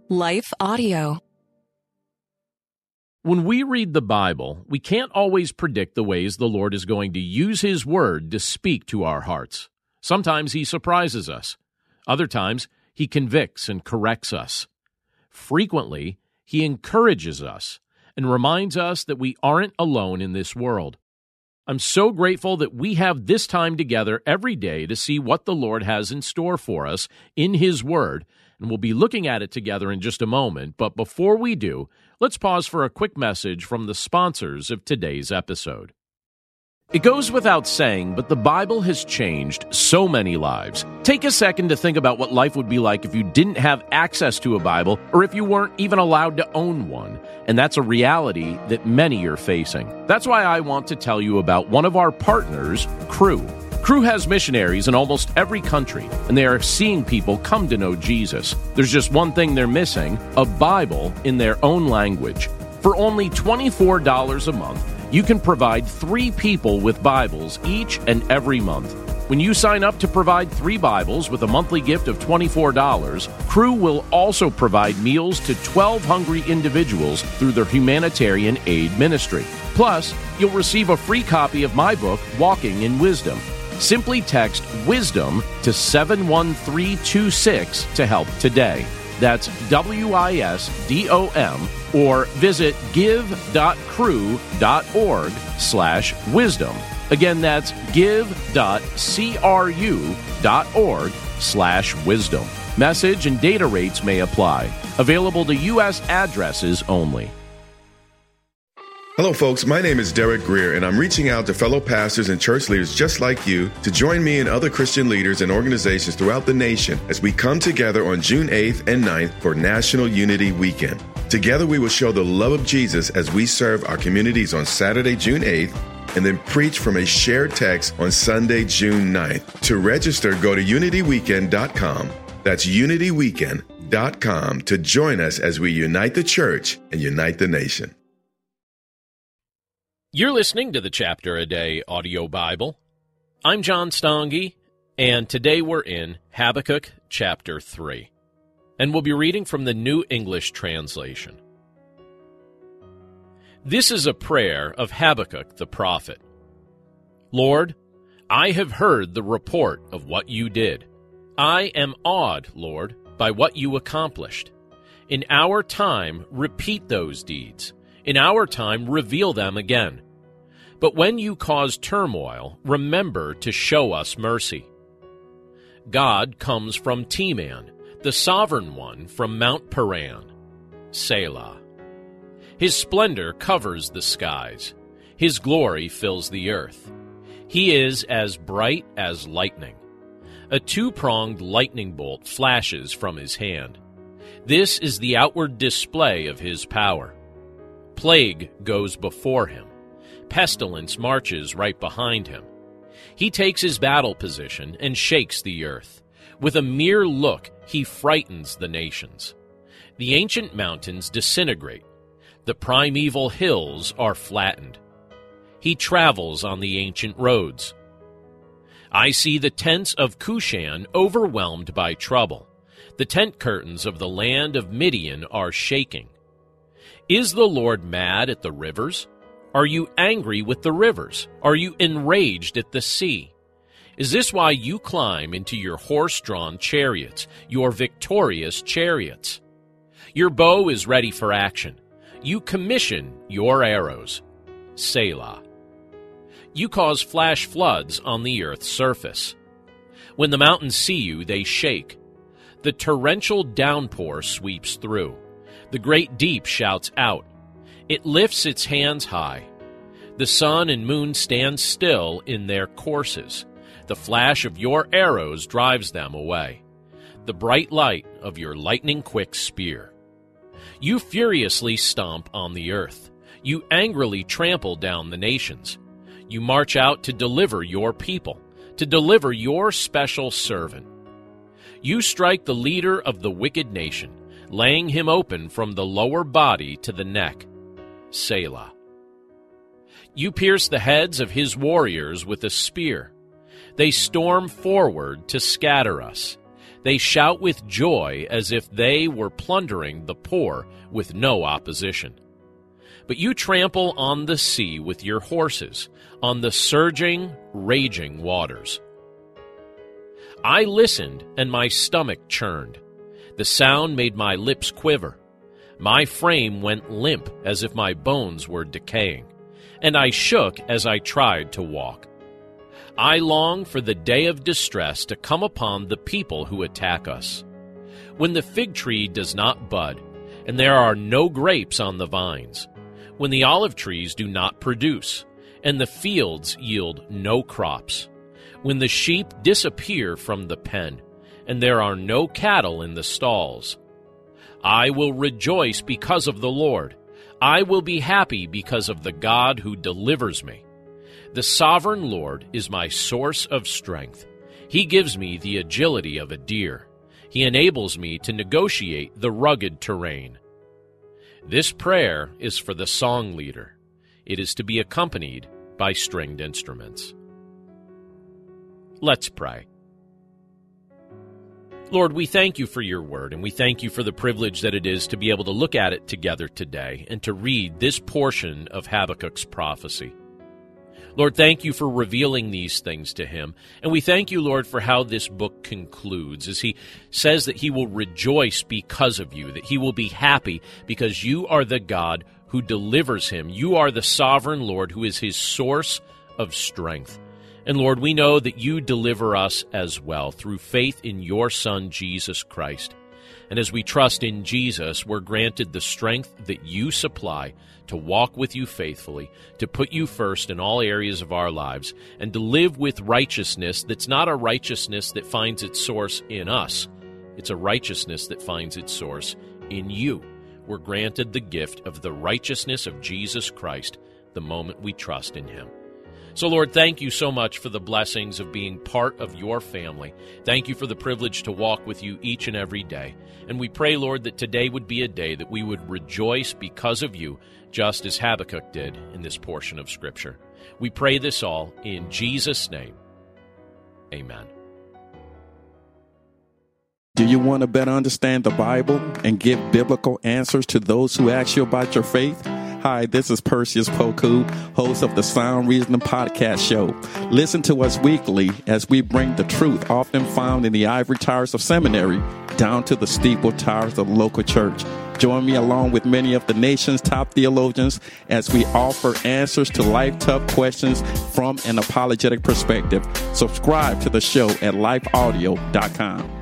Life Audio. When we read the Bible, we can't always predict the ways the Lord is going to use His Word to speak to our hearts. Sometimes He surprises us. Other times, He convicts and corrects us. Frequently, He encourages us and reminds us that we aren't alone in this world. I'm so grateful that we have this time together every day to see what the Lord has in store for us in His Word, and we'll be looking at it together in just a moment. But before we do, let's pause for a quick message from the sponsors of today's episode. It goes without saying, but the Bible has changed so many lives. Take a second to think about what life would be like if you didn't have access to a Bible, or if you weren't even allowed to own one. And that's a reality that many are facing. That's why I want to tell you about one of our partners, Cru. Cru has missionaries in almost every country, and they are seeing people come to know Jesus. There's just one thing they're missing: a Bible in their own language. For only $24 a month, you can provide 3 people with Bibles each and every month. When you sign up to provide 3 Bibles with a monthly gift of $24, Cru will also provide meals to 12 hungry individuals through their humanitarian aid ministry. Plus, you'll receive a free copy of my book, Walking in Wisdom. Simply text WISDOM to 71326 to help today. That's WISDOM, or visit give.cru.org/wisdom. Again, that's give.cru.org/wisdom. Message and data rates may apply. Available to U.S. addresses only. Hello, folks. My name is Derek Greer, and I'm reaching out to fellow pastors and church leaders just like you to join me and other Christian leaders and organizations throughout the nation as we come together on June 8th and 9th for National Unity Weekend. Together, we will show the love of Jesus as we serve our communities on Saturday, June 8th, and then preach from a shared text on Sunday, June 9th. To register, go to unityweekend.com. That's unityweekend.com to join us as we unite the church and unite the nation. You're listening to the Chapter a Day audio Bible. I'm John Stange, and today we're in Habakkuk chapter 3. And we'll be reading from the New English Translation. This is a prayer of Habakkuk the prophet. Lord, I have heard the report of what you did. I am awed, Lord, by what you accomplished. In our time, repeat those deeds. In our time, reveal them again. But when you cause turmoil, remember to show us mercy. God comes from Teman, the sovereign one from Mount Paran. Selah. His splendor covers the skies. His glory fills the earth. He is as bright as lightning. A 2-pronged lightning bolt flashes from his hand. This is the outward display of his power. Plague goes before him. Pestilence marches right behind him. He takes his battle position and shakes the earth. With a mere look, he frightens the nations. The ancient mountains disintegrate. The primeval hills are flattened. He travels on the ancient roads. I see the tents of Cushan overwhelmed by trouble. The tent curtains of the land of Midian are shaking. Is the Lord mad at the rivers? Are you angry with the rivers? Are you enraged at the sea? Is this why you climb into your horse-drawn chariots, your victorious chariots? Your bow is ready for action. You commission your arrows. Selah. You cause flash floods on the earth's surface. When the mountains see you, they shake. The torrential downpour sweeps through. The great deep shouts out. It lifts its hands high. The sun and moon stand still in their courses. The flash of your arrows drives them away. The bright light of your lightning-quick spear. You furiously stomp on the earth. You angrily trample down the nations. You march out to deliver your people, to deliver your special servant. You strike the leader of the wicked nation, laying him open from the lower body to the neck. Selah. You pierce the heads of his warriors with a spear. They storm forward to scatter us. They shout with joy as if they were plundering the poor with no opposition. But you trample on the sea with your horses, on the surging, raging waters. I listened, and my stomach churned. The sound made my lips quiver. My frame went limp as if my bones were decaying, and I shook as I tried to walk. I long for the day of distress to come upon the people who attack us. When the fig tree does not bud, and there are no grapes on the vines, when the olive trees do not produce, and the fields yield no crops, when the sheep disappear from the pen, and there are no cattle in the stalls. I will rejoice because of the Lord. I will be happy because of the God who delivers me. The sovereign Lord is my source of strength. He gives me the agility of a deer. He enables me to negotiate the rugged terrain. This prayer is for the song leader. It is to be accompanied by stringed instruments. Let's pray. Lord, we thank you for your word, and we thank you for the privilege that it is to be able to look at it together today and to read this portion of Habakkuk's prophecy. Lord, thank you for revealing these things to him, and we thank you, Lord, for how this book concludes, as he says that he will rejoice because of you, that he will be happy because you are the God who delivers him. You are the sovereign Lord who is his source of strength. And Lord, we know that you deliver us as well through faith in your Son, Jesus Christ. And as we trust in Jesus, we're granted the strength that you supply to walk with you faithfully, to put you first in all areas of our lives, and to live with righteousness that's not a righteousness that finds its source in us. It's a righteousness that finds its source in you. We're granted the gift of the righteousness of Jesus Christ the moment we trust in him. So, Lord, thank you so much for the blessings of being part of your family. Thank you for the privilege to walk with you each and every day. And we pray, Lord, that today would be a day that we would rejoice because of you, just as Habakkuk did in this portion of Scripture. We pray this all in Jesus' name. Amen. Do you want to better understand the Bible and give biblical answers to those who ask you about your faith? Hi, this is Perseus Poku, host of the Sound Reasoning Podcast Show. Listen to us weekly as we bring the truth often found in the ivory towers of seminary down to the steeple towers of local church. Join me along with many of the nation's top theologians as we offer answers to life-tough questions from an apologetic perspective. Subscribe to the show at lifeaudio.com.